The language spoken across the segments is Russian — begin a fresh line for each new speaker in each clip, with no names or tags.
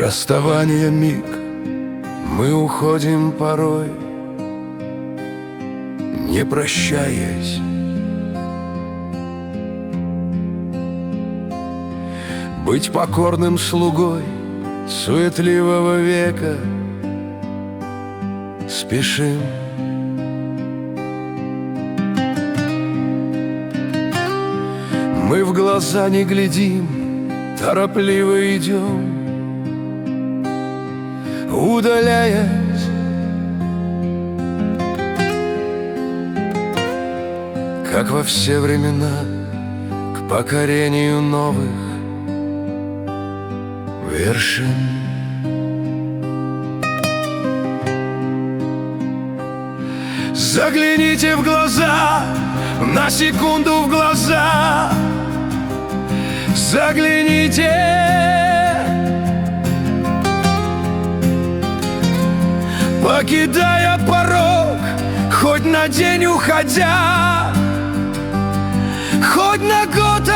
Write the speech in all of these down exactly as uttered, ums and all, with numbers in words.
Расставание миг, мы уходим порой, не прощаясь. Быть покорным слугой суетливого века спешим. Мы в глаза не глядим, торопливо идем, удаляясь. Как во все времена, к покорению новых вершин. Загляните в глаза, на секунду в глаза. Загляните. Покидая порог, хоть на день уходя, хоть на год,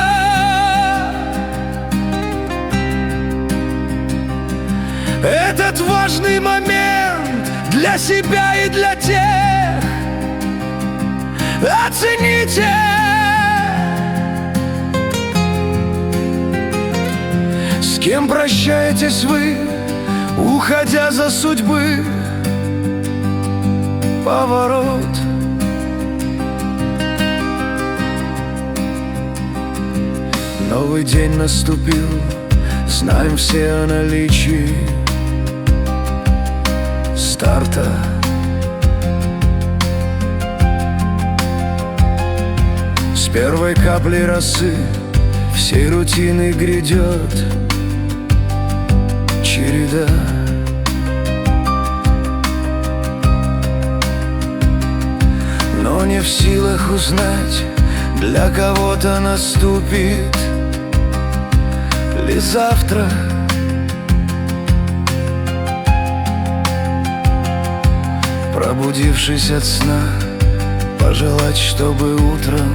этот важный момент для себя и для тех оцените. С кем прощаетесь вы, уходя за судьбы поворот? Новый день наступил, знаем все о наличии старта. С первой капли росы всей рутины грядет череда. Но не в силах узнать, для кого-то наступит ли завтра. Пробудившись от сна, пожелать, чтобы утром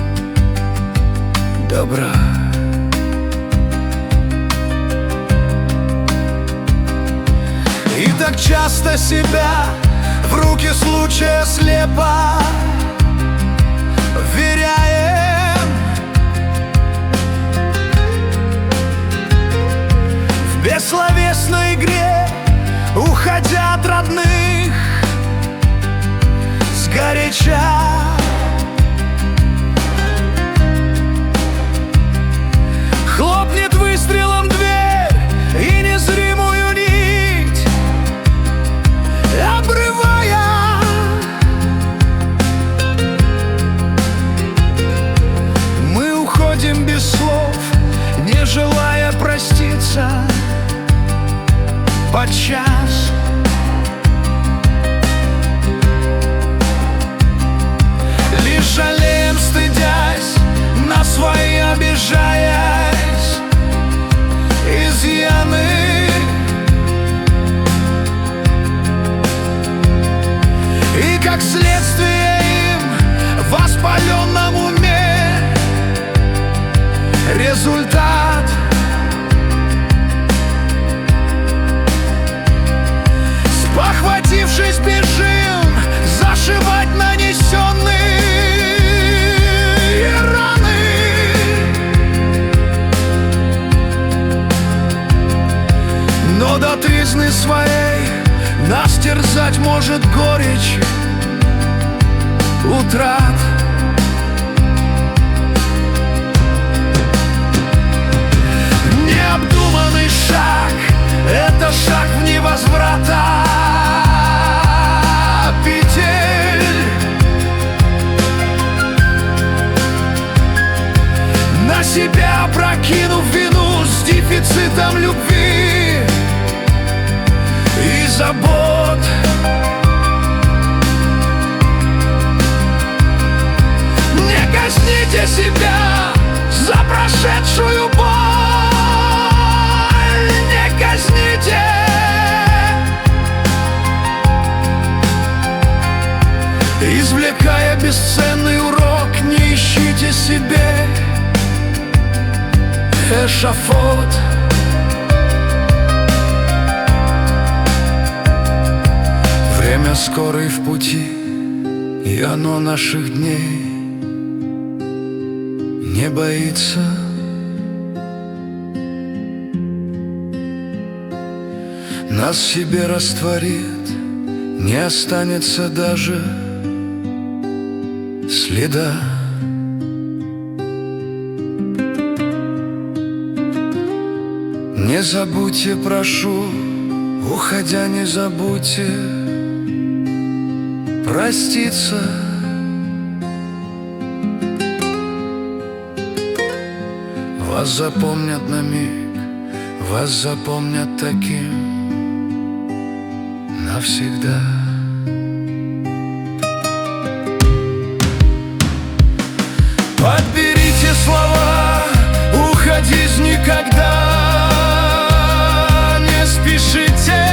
добра. И так часто себя в руки случая слепо вверяем. В бессловесной игре, уходя от родных сгоряча. Хлопнет выстрелом дверь и незримую нить обрывая. Мы уходим без слов, не желая проститься подчас. Лишь жалеем, стыдясь, на свои обижаясь изъяны. И как следствие им в воспаленном уме результат. Спохватившись, бежим зашивать нанесенные раны. Но до тризны своей нас терзать может горечь утрат. Необдуманный шаг — это шаг в невозврата петель. На себя прокинув вину с дефицитом любви и забот. Не казните себя за прошедшую боль, не казните. Извлекая бесценный урок, не ищите себе эшафот. скорый в пути, и оно наших дней не боится. Нас в себе растворит, не останется даже следа. Не забудьте, прошу, уходя, не забудьте проститься. Вас запомнят на миг, вас запомнят таким навсегда. Подберите слова, уходить никогда не спешите.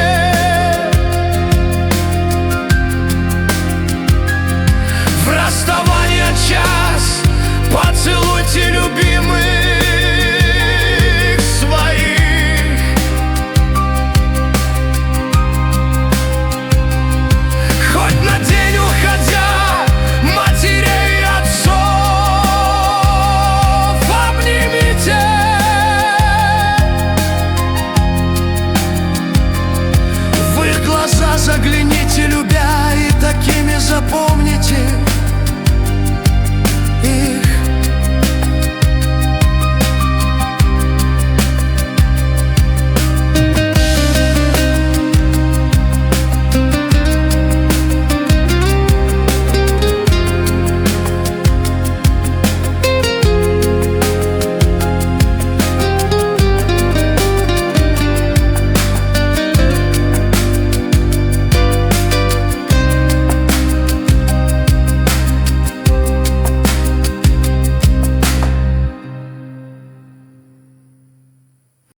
В расставание час поцелуйте любимых своих. Хоть на день уходя, матерей и отцов обнимите. В их глаза загляните.